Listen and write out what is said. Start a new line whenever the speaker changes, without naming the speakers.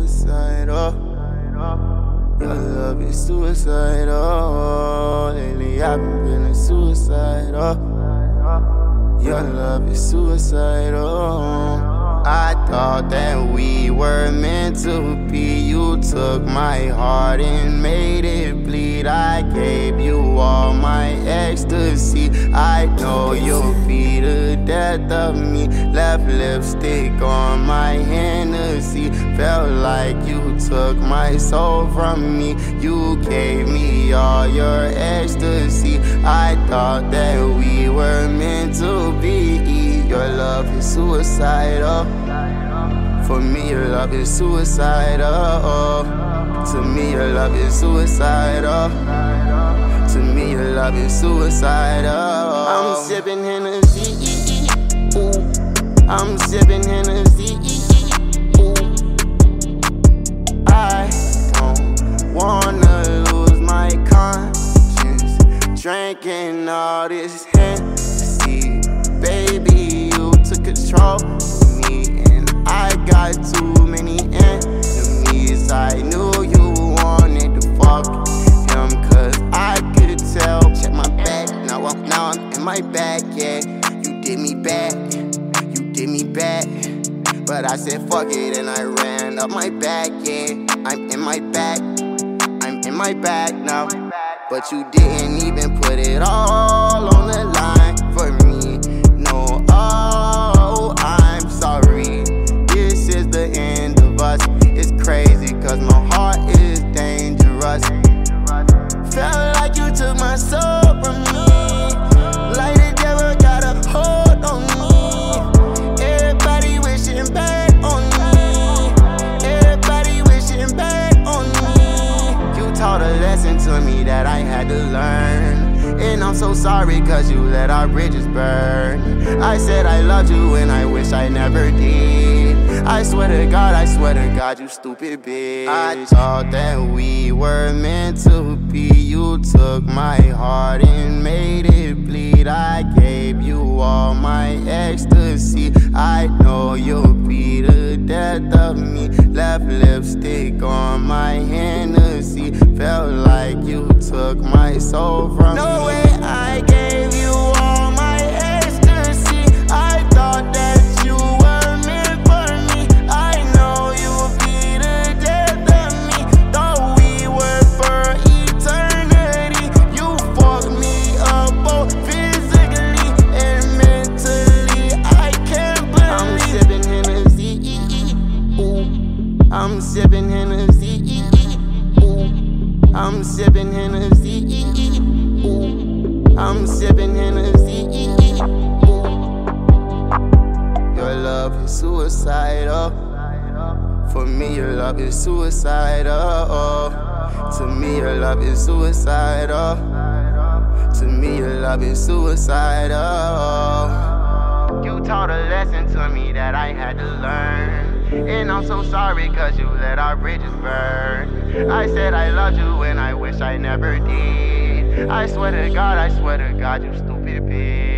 suicidal. Your love is suicidal. Lately I've been feeling suicidal. Your love is suicidal. I thought that we were meant to be. You took my heart and made it bleed. I gave you all my ecstasy. I know you'll be the death of me. Left lipstick on my Hennessy. Felt like you took my soul from me. You gave me all your ecstasy. I thought that we were meant to be. Your love is suicidal. For me, your love is suicidal. To me, your love is suicidal. To me, your love is suicidal. I'm sipping Hennessy. Ooh. I'm sipping Hennessy. Ooh. I don't wanna lose my conscience drinking all this Hennessy. Baby, you took control of me, and I got too many enemies. I knew you wanted to fuck him, cause I could tell. Check my back, now I'm in my bag, yeah. You did me bad, but I said fuck it and I ran up my back, yeah. I'm in my bag now. But you didn't even put it all on the line for me. No, oh, I'm sorry. This is the end of us. It's crazy cause my heart is dangerous. Felt like you took my soul from me. Like the devil got a hold on me. Everybody wishing bad on me. Everybody wishing bad on me. You taught a lesson to me that I had to learn. And I'm so sorry cause you let our bridges burn. I said I loved you and I wish I never did. I swear to God, you stupid bitch. I thought that we were meant to be. You took my heart and made it bleed. I gave you all my ecstasy. I know you'll be the death of me. Left lipstick on my Hennessy. Felt like you took my soul from me. No way I gave you all my ecstasy. I thought that you were meant for me. I know you'll be the death of me. Thought we were for eternity. You fucked me up both physically and mentally. I can't believe I'm sipping Hennessy. Ooh. I'm sipping Hennessy. Ooh. I'm sipping Hennessy. Ooh. I'm sipping Hennessy. Ooh. Your love is suicidal. For me, your love is suicidal. To me, your love is suicidal. To me, your love is suicidal. You taught a lesson to me that I had to learn. And I'm so sorry cause you let our bridges burn. I said I loved you and I wish I never did. I swear to God, you stupid bitch.